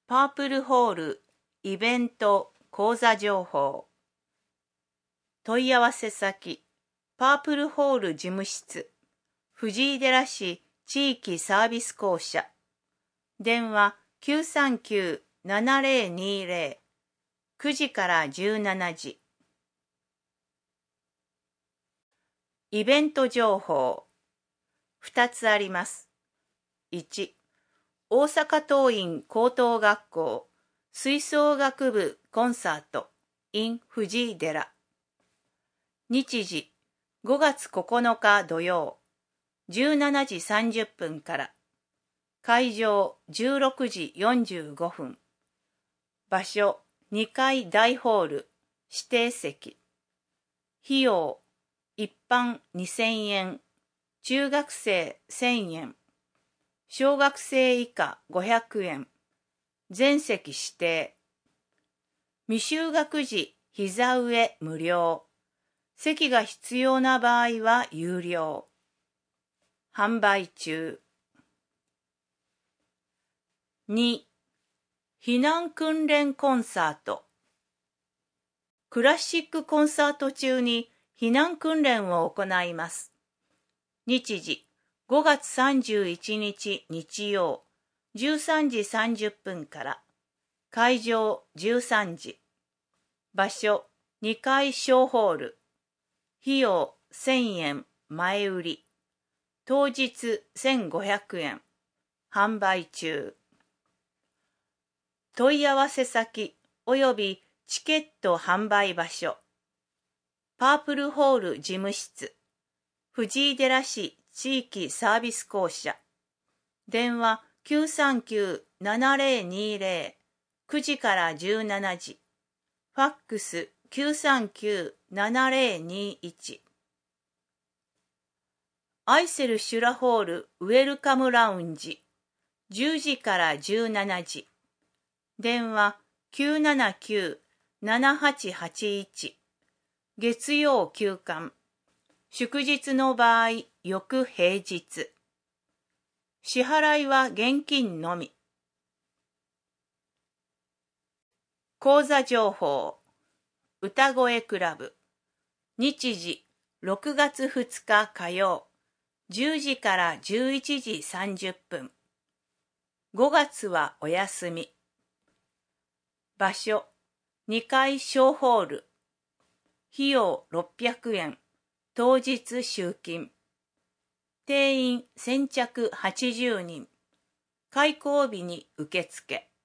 パープルホールイベント講座情報。問い合わせ先パープルホール事務室藤井寺市地域サービス公社電話 939-7020 9時から17時。イベント情報2つあります。1、大阪桐蔭高等学校吹奏楽部コンサート in 藤井寺。日時5月9日土曜17時30分から。会場16時45分。場所2階大ホール指定席。費用一般2000円、中学生1000円、小学生以下500円、全席指定。未就学児膝上無料。席が必要な場合は有料。販売中。2、避難訓練コンサート。クラシックコンサート中に避難訓練を行います。日時5月31日日曜13時30分から。会場13時。場所2階小ホール。費用1000円前売り。当日1500円。販売中。問い合わせ先及びチケット販売場所。パープルホール事務室。藤井寺市地域サービス公社。電話 939-7020 9時から17時。ファックス 939-7021。アイセルシュラホールウェルカムラウンジ10時から17時。電話 979-7881。月曜休館。祝日の場合、翌平日。支払いは現金のみ。講座情報。歌声クラブ。日時6月2日火曜。10時から11時30分。5月はお休み。場所2階小ホール。費用600円。当日集金。定員先着80人。開講日に受付。